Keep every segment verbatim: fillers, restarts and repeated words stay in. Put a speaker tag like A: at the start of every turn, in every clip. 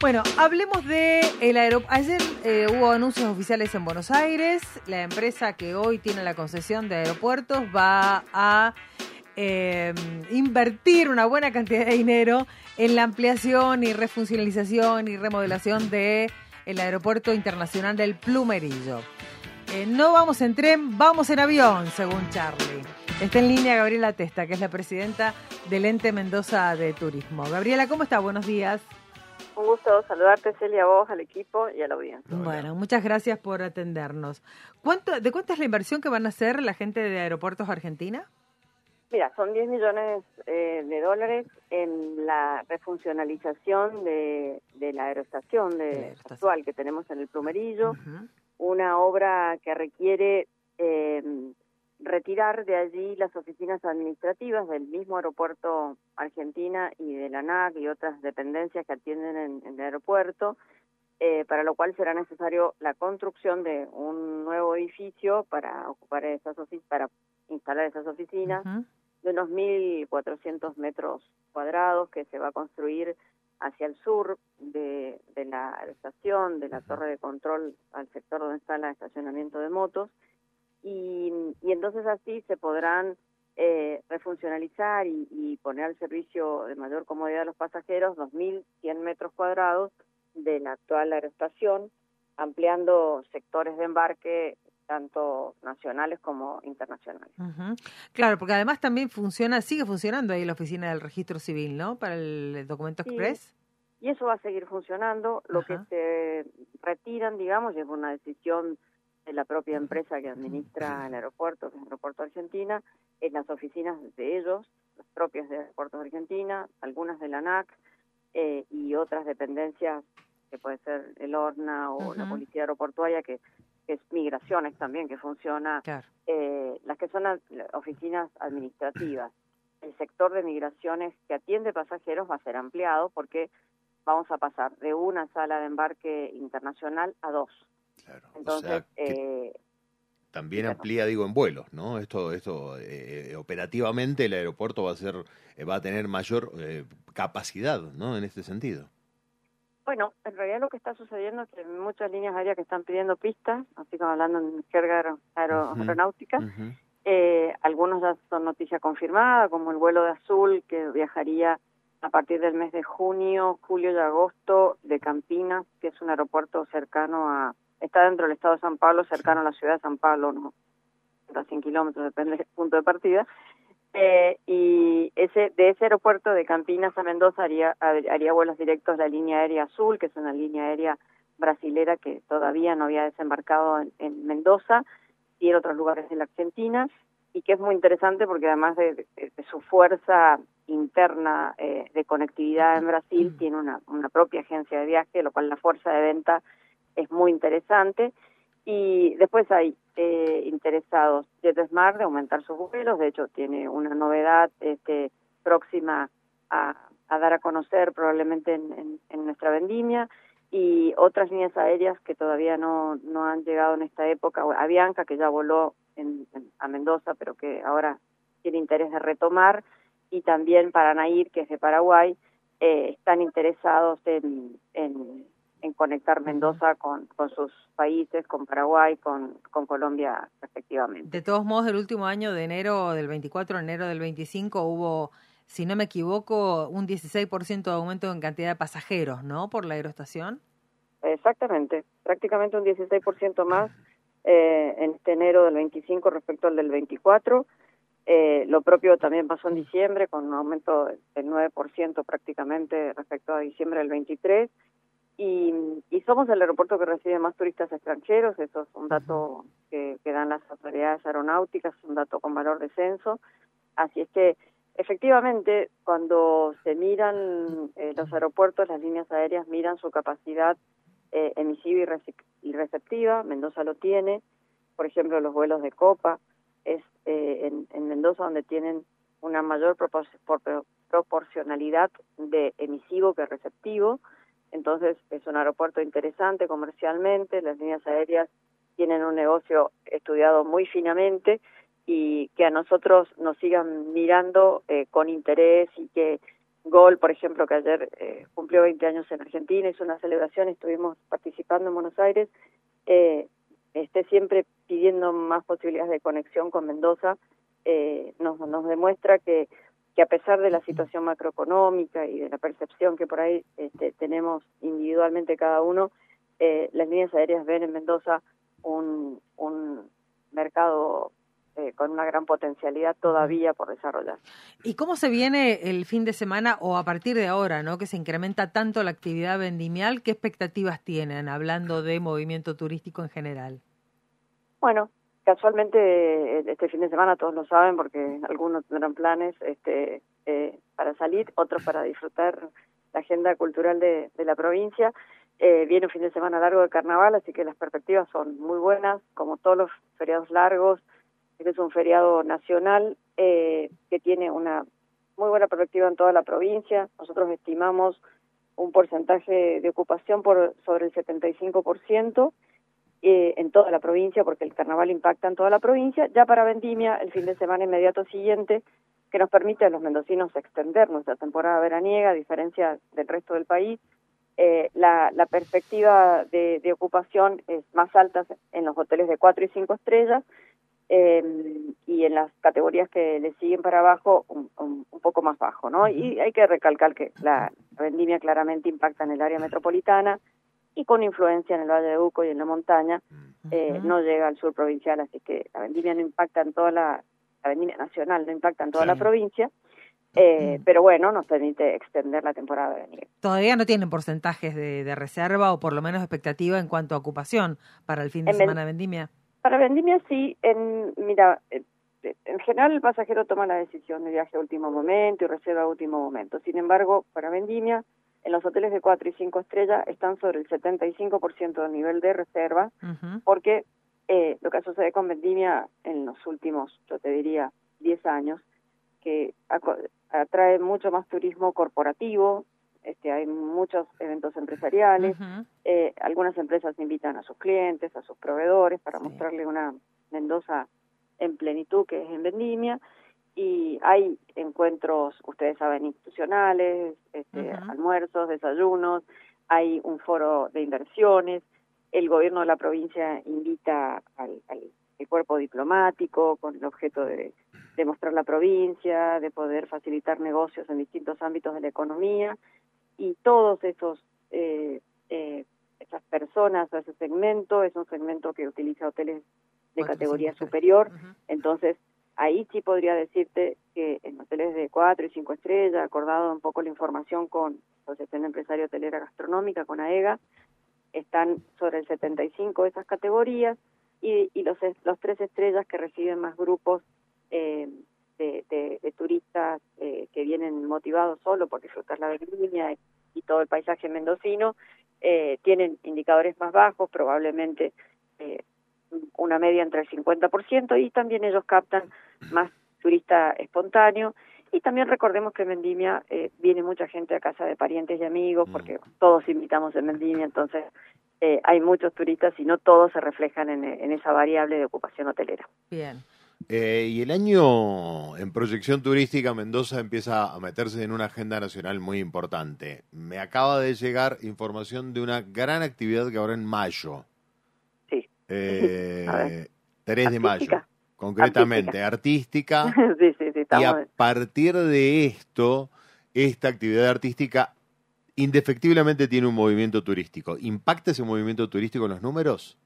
A: Bueno, hablemos de el aeropuerto. Ayer eh, hubo anuncios oficiales en Buenos Aires. La empresa que hoy tiene la concesión de aeropuertos va a eh, invertir una buena cantidad de dinero en la ampliación y refuncionalización y remodelación de el aeropuerto internacional del Plumerillo. Eh, no vamos en tren, vamos en avión, según Charlie. Está en línea Gabriela Testa, que es la presidenta del Ente Mendoza de Turismo. Gabriela, ¿cómo está? Buenos días.
B: Un gusto saludarte, Celia, a vos, al equipo y a la audiencia.
A: Bueno, muchas gracias por atendernos. ¿Cuánto, ¿De cuánto es la inversión que van a hacer la gente de Aeropuertos Argentina?
B: Mira, son diez millones eh, de dólares en la refuncionalización de, de la aeroestación de, aeroestación. actual que tenemos en el Plumerillo, uh-huh. Una obra que requiere eh, retirar de allí las oficinas administrativas del mismo Aeropuerto Argentina y de la ANAC y otras dependencias que atienden en, en el aeropuerto, eh, para lo cual será necesario la construcción de un nuevo edificio para ocupar esas oficinas, para instalar esas oficinas, uh-huh. de unos mil cuatrocientos metros cuadrados que se va a construir hacia el sur de, de la estación, de la uh-huh. torre de control al sector donde está el estacionamiento de motos, y, y entonces así se podrán eh, refuncionalizar y, y poner al servicio de mayor comodidad a los pasajeros dos mil cien metros cuadrados de la actual aeroestación, ampliando sectores de embarque tanto nacionales como internacionales.
A: Uh-huh. Claro, porque además también funciona, sigue funcionando ahí la oficina del registro civil, ¿no? Para el documento
B: sí,
A: express.
B: Y eso va a seguir funcionando. Lo uh-huh. que se retiran, digamos, y es una decisión de la propia empresa que administra el aeropuerto, que es el Aeropuerto Argentina, es las oficinas de ellos, las propias de Aeropuertos Argentina, algunas de la ANAC eh, y otras dependencias, que puede ser el ORNA o uh-huh. la Policía Aeroportuaria, que que es Migraciones también, que funciona, claro. eh, las que son a, oficinas administrativas. El sector de migraciones que atiende pasajeros va a ser ampliado porque vamos a pasar de una sala de embarque internacional a dos.
C: Claro.
B: Entonces,
C: o sea,
B: eh,
C: también amplía, digo, en vuelos, ¿no? Esto, esto eh, operativamente el aeropuerto va a ser, eh, va a tener mayor eh, capacidad, ¿no? En este sentido.
B: Bueno, en realidad lo que está sucediendo es que hay muchas líneas aéreas que están pidiendo pistas, así como hablando en jerga aer- aer- uh-huh. aeronáutica. Uh-huh. Eh, algunos ya son noticia confirmada, como el vuelo de Azul, que viajaría a partir del mes de junio, julio y agosto de Campinas, que es un aeropuerto cercano a... Está dentro del estado de San Pablo, cercano a la ciudad de San Pablo, ¿no? A cien kilómetros, depende del punto de partida. Eh, y ese de ese aeropuerto de Campinas a Mendoza haría, haría vuelos directos la línea aérea Azul, que es una línea aérea brasilera que todavía no había desembarcado en, en Mendoza y en otros lugares de la Argentina, y que es muy interesante porque además de, de, de su fuerza interna eh, de conectividad en Brasil, tiene una, una propia agencia de viaje, lo cual la fuerza de venta es muy interesante. Y después hay eh, interesados JetSmart de aumentar sus vuelos, de hecho tiene una novedad este, próxima a, a dar a conocer probablemente en, en, en nuestra vendimia, y otras líneas aéreas que todavía no, no han llegado en esta época, Avianca, que ya voló en, en, a Mendoza, pero que ahora tiene interés de retomar, y también Paranair, que es de Paraguay, eh, están interesados en... en en conectar Mendoza con, con sus países, con Paraguay, con, con Colombia, respectivamente.
A: De todos modos, el último año de enero del veinticuatro, enero del veinticinco, hubo, si no me equivoco, un dieciséis por ciento de aumento en cantidad de pasajeros, ¿no?, por la aeroestación.
B: Exactamente, prácticamente un dieciséis por ciento más eh, en este enero del veinticinco respecto al del veinticuatro. Eh, lo propio también pasó en diciembre, con un aumento del nueve por ciento prácticamente respecto a diciembre del veintitrés. Y, y somos el aeropuerto que recibe más turistas extranjeros, eso es un dato que, que dan las autoridades aeronáuticas, un dato con valor de censo. Así es que, efectivamente, cuando se miran eh, los aeropuertos, las líneas aéreas miran su capacidad eh, emisiva y, rece- y receptiva. Mendoza lo tiene. Por ejemplo, los vuelos de Copa es eh, en, en Mendoza donde tienen una mayor propor- por- proporcionalidad de emisivo que receptivo. Entonces, es un aeropuerto interesante comercialmente, las líneas aéreas tienen un negocio estudiado muy finamente, y que a nosotros nos sigan mirando eh, con interés y que Gol, por ejemplo, que ayer eh, cumplió veinte años en Argentina, hizo una celebración, estuvimos participando en Buenos Aires, eh, esté siempre pidiendo más posibilidades de conexión con Mendoza, eh, nos, nos demuestra que, que a pesar de la situación macroeconómica y de la percepción que por ahí este, tenemos individualmente cada uno, eh, las líneas aéreas ven en Mendoza un, un mercado Eh, con una gran potencialidad todavía por desarrollar.
A: ¿Y cómo se viene el fin de semana o a partir de ahora, ¿no? Que se incrementa tanto la actividad vendimial? ¿Qué expectativas tienen, hablando de movimiento turístico en general?
B: Bueno, casualmente este fin de semana todos lo saben porque algunos tendrán planes este, eh, para salir, otros para disfrutar la agenda cultural de, de la provincia. Eh, viene un fin de semana largo de carnaval, así que las perspectivas son muy buenas, como todos los feriados largos. Este es un feriado nacional eh, que tiene una muy buena perspectiva en toda la provincia. Nosotros estimamos un porcentaje de ocupación por sobre el setenta y cinco por ciento eh, en toda la provincia, porque el carnaval impacta en toda la provincia. Ya para Vendimia, el fin de semana inmediato siguiente, que nos permite a los mendocinos extender nuestra temporada veraniega, a diferencia del resto del país, eh, la, la perspectiva de, de ocupación es más alta en los hoteles de cuatro y cinco estrellas, Eh, y en las categorías que le siguen para abajo un, un, un poco más bajo, ¿no? Y hay que recalcar que la, la vendimia claramente impacta en el área metropolitana y con influencia en el Valle de Uco y en la montaña, eh, no llega al sur provincial, así que la vendimia no impacta en toda la, la vendimia nacional no impacta en toda sí. la provincia, eh, pero bueno, nos permite extender la temporada de nieve.
A: ¿Todavía no tienen porcentajes de, de reserva o por lo menos expectativa en cuanto a ocupación para el fin de en semana de vendimia?
B: Para Vendimia sí, en, mira, en general el pasajero toma la decisión de viaje a último momento y reserva a último momento. Sin embargo, para Vendimia, en los hoteles de cuatro y cinco estrellas están sobre el setenta y cinco por ciento del nivel de reserva, uh-huh. porque eh, lo que sucede con Vendimia en los últimos, yo te diría, diez años, que atrae mucho más turismo corporativo. Este, hay muchos eventos empresariales, uh-huh. eh, algunas empresas invitan a sus clientes, a sus proveedores para sí. mostrarle una Mendoza en plenitud que es en Vendimia, y hay encuentros, ustedes saben, institucionales, este, uh-huh. almuerzos, desayunos, hay un foro de inversiones, el gobierno de la provincia invita al, al, al cuerpo diplomático con el objeto de, de mostrar la provincia, de poder facilitar negocios en distintos ámbitos de la economía, y todos esos eh, eh, esas personas o ese segmento es un segmento que utiliza hoteles de cuatro, categoría cinco, superior, uh-huh. entonces ahí sí podría decirte que en hoteles de cuatro y cinco estrellas, acordado un poco la información con la Asociación Empresaria Hotelera Gastronómica, con AEGA, están sobre el setenta y cinco de esas categorías, y, y los los tres estrellas que reciben más grupos eh, De, de, de turistas eh, que vienen motivados solo por disfrutar la vendimia y, y todo el paisaje mendocino, eh, tienen indicadores más bajos, probablemente eh, una media entre el cincuenta por ciento, y también ellos captan más turista espontáneo. Y también recordemos que en Vendimia eh, viene mucha gente a casa de parientes y amigos, porque todos invitamos en Vendimia, entonces eh, hay muchos turistas y no todos se reflejan en, en esa variable de ocupación hotelera.
A: Bien.
C: Eh, y el año en proyección turística, Mendoza empieza a meterse en una agenda nacional muy importante. Me acaba de llegar información de una gran actividad que habrá en mayo.
B: Sí.
C: Eh,
B: a ver.
C: tres de mayo, concretamente, artística.
B: artística. sí, sí, sí. Estamos...
C: Y a partir de esto, esta actividad artística indefectiblemente tiene un movimiento turístico. ¿Impacta ese movimiento turístico en los números?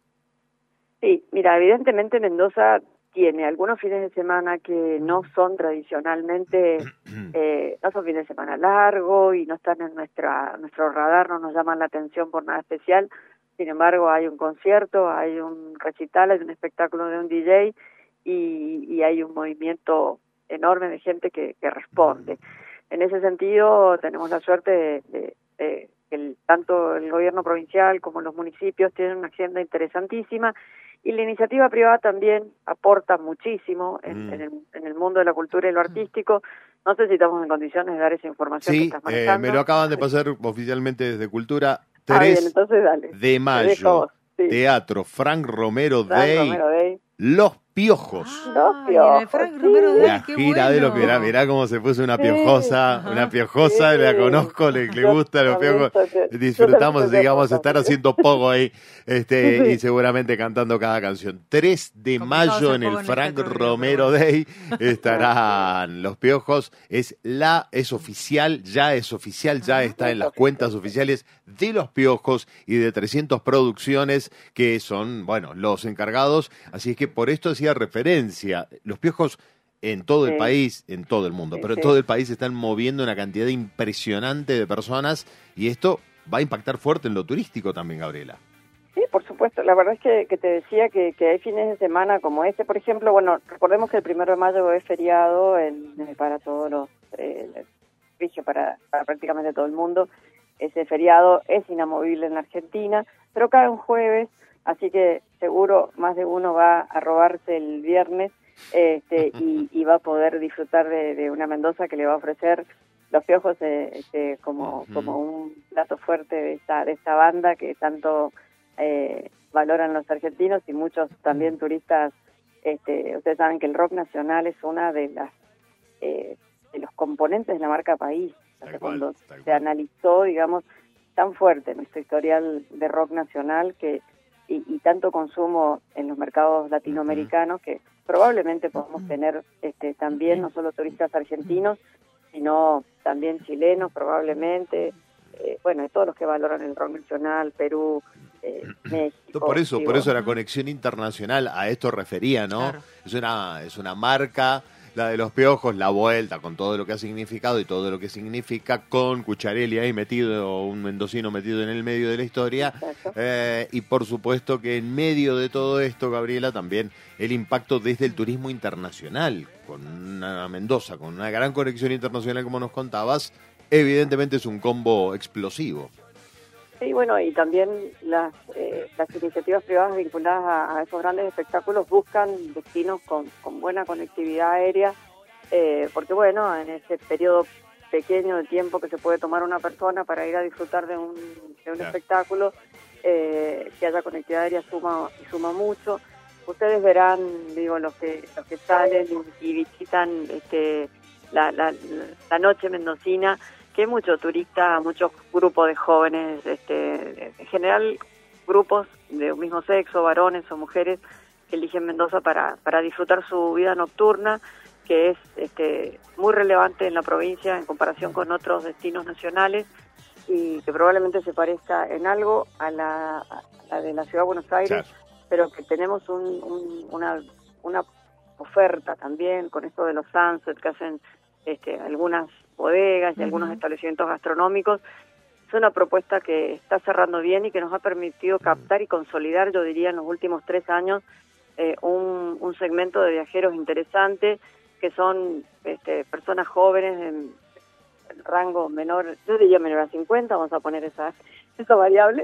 B: Sí, mira, evidentemente Mendoza tiene algunos fines de semana que no son tradicionalmente, eh, no son fines de semana largos y no están en nuestra nuestro radar, no nos llaman la atención por nada especial. Sin embargo, hay un concierto, hay un recital, hay un espectáculo de un D J y, y hay un movimiento enorme de gente que, que responde. En ese sentido, tenemos la suerte de, de, de que el, tanto el gobierno provincial como los municipios tienen una agenda interesantísima. Y la iniciativa privada también aporta muchísimo en, mm. en, el, en el mundo de la cultura y lo artístico. No sé si estamos en condiciones de dar esa información
C: sí,
B: que estás manejando.
C: Sí, eh, me lo acaban de pasar oficialmente desde Cultura.
B: tres ah, bien, entonces dale.
C: de mayo, sí. Teatro Frank Romero
B: Frank
C: Day,
B: Romero Day,
C: Los Piojos.
B: Ah, los Piojos. El
A: Frank Romero Day,
C: la gira bueno. de los Piojos. Mirá cómo se puso una piojosa, sí, una piojosa, sí, la conozco, le, le gusta los Piojos. Disfrutamos, digamos, estar haciendo poco ahí este, sí. y seguramente cantando cada canción. tres de mayo en el Frank Romero Day estarán los Piojos. Es la, es oficial, ya es oficial, ya está en las cuentas oficiales de los Piojos y de trescientas producciones que son, bueno, los encargados. Así es que por esto hacía referencia. Los Piojos en todo el sí. país, en todo el mundo, sí, pero en sí. todo el país están moviendo una cantidad impresionante de personas y esto va a impactar fuerte en lo turístico también, Gabriela.
B: Sí, por supuesto. La verdad es que, que te decía que, que hay fines de semana como este, por ejemplo, bueno, recordemos que el primero de mayo es feriado en, para todos los, eh, rige para, para prácticamente todo el mundo. Ese feriado es inamovible en la Argentina, pero cae un jueves, así que seguro más de uno va a robarse el viernes este, y, y va a poder disfrutar de, de una Mendoza que le va a ofrecer los Piojos eh, este, como, uh-huh. como un plato fuerte de esta, de esta banda que tanto eh, valoran los argentinos y muchos también turistas. Este, ustedes saben que el rock nacional es una de las eh, de los componentes de la marca país. O sea, cuando se cual. analizó, digamos, tan fuerte nuestro historial de rock nacional que y, y tanto consumo en los mercados latinoamericanos que probablemente podamos tener este también no solo turistas argentinos, sino también chilenos probablemente, eh, bueno, de todos los que valoran el rock nacional, Perú, eh, México.
C: Por eso,
B: digo,
C: por eso la conexión internacional a esto refería, ¿no? Claro. Es una es una marca, la de los Piojos, la vuelta con todo lo que ha significado y todo lo que significa, con Cucharelli ahí metido, un mendocino metido en el medio de la historia, eh, y por supuesto que en medio de todo esto, Gabriela, también el impacto desde el turismo internacional, con una Mendoza, con una gran conexión internacional como nos contabas, evidentemente es un combo explosivo.
B: Sí, bueno, y también las, eh, las iniciativas privadas vinculadas a, a esos grandes espectáculos buscan destinos con, con buena conectividad aérea, eh, porque bueno, en ese periodo pequeño de tiempo que se puede tomar una persona para ir a disfrutar de un, de un claro. espectáculo, eh, que haya conectividad aérea suma y suma mucho. Ustedes verán, digo, los que los que salen y, y visitan este la, la, la noche mendocina, que hay muchos turistas, muchos grupos de jóvenes, este, en general grupos de un mismo sexo, varones o mujeres, que eligen Mendoza para, para disfrutar su vida nocturna, que es este, muy relevante en la provincia en comparación con otros destinos nacionales y que probablemente se parezca en algo a la, a la de la Ciudad de Buenos Aires, claro. pero que tenemos un, un, una, una oferta también con esto de los sunsets que hacen este, algunas bodegas y uh-huh. algunos establecimientos gastronómicos. Es una propuesta que está cerrando bien y que nos ha permitido captar y consolidar, yo diría, en los últimos tres años, eh, un, un segmento de viajeros interesante, que son este, personas jóvenes en, en rango menor, yo diría menor a cincuenta, vamos a poner esa, esa variable,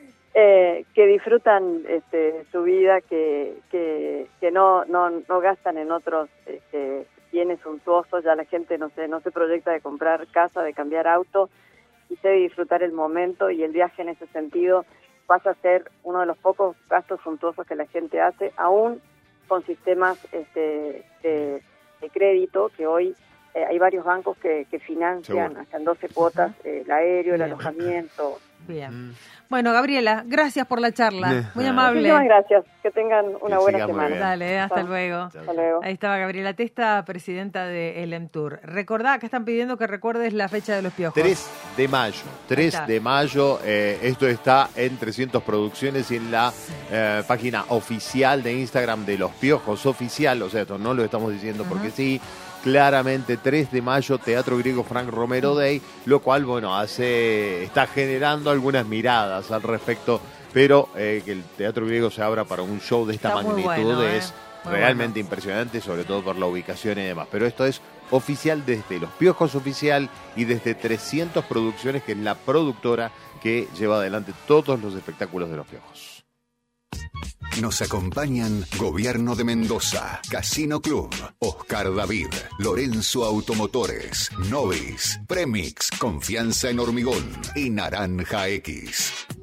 B: eh, que disfrutan este, su vida, que, que, que no, no, no gastan en otros este, bienes suntuosos. Ya la gente no se, no se proyecta de comprar casa, de cambiar auto, y se debe disfrutar el momento, y el viaje en ese sentido pasa a ser uno de los pocos gastos suntuosos que la gente hace, aún con sistemas este, de, de crédito, que hoy eh, hay varios bancos que, que financian Seguro. hasta en doce cuotas eh, el aéreo, el Bien. alojamiento.
A: Bien. Mm. Bueno, Gabriela, gracias por la charla. Muy
C: ah.
A: amable.
B: Muchísimas gracias. Que tengan una
C: que
B: buena semana.
A: Dale, hasta
B: Chao.
A: luego.
B: Hasta luego.
A: Ahí estaba Gabriela Testa, presidenta de El Emtour. Recordá, que están pidiendo que recuerdes la fecha de los Piojos.
C: tres de mayo. tres de mayo. Eh, esto está en trescientas Producciones y en la eh, página oficial de Instagram de Los Piojos Oficial. O sea, esto no lo estamos diciendo uh-huh. porque sí. Claramente, tres de mayo, Teatro Griego Frank Romero Day, lo cual, bueno, hace está generando algunas miradas al respecto, pero eh, que el Teatro Griego se abra para un show de esta
A: está
C: magnitud
A: bueno,
C: es
A: eh.
C: realmente
A: bueno.
C: impresionante, sobre todo por la ubicación y demás. Pero esto es oficial desde Los Piojos Oficial y desde trescientas Producciones, que es la productora que lleva adelante todos los espectáculos de Los Piojos.
D: Nos acompañan Gobierno de Mendoza, Casino Club, Oscar David, Lorenzo Automotores, Novis, Premix, Confianza en Hormigón y Naranja X.